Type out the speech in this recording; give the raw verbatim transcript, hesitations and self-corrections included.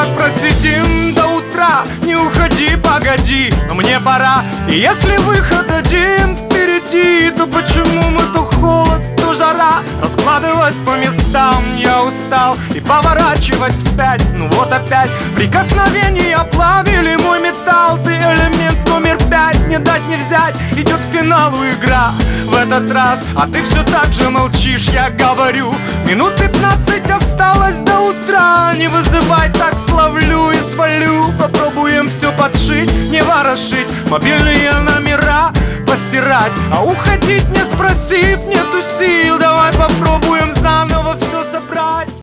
так просидим до утра. Не уходи, погоди, но мне пора. И если выход один впереди, то почему мы то холод, то жара? Раскладывать по местам я устал и поворачивать вспять. Ну вот опять прикосновения плавили мой металл. Ты элемент номер пять, не дать не взять. Идет к финалу игра в этот раз, а ты все так же молчишь. Я говорю, минут пятнадцать осталось до утра. Не вызывай, так словлю и свалю. Попробуем все подшить, не ворошить, мобильные номера постирать, а уходить не спросив нету сил. Давай попробуем заново все собрать.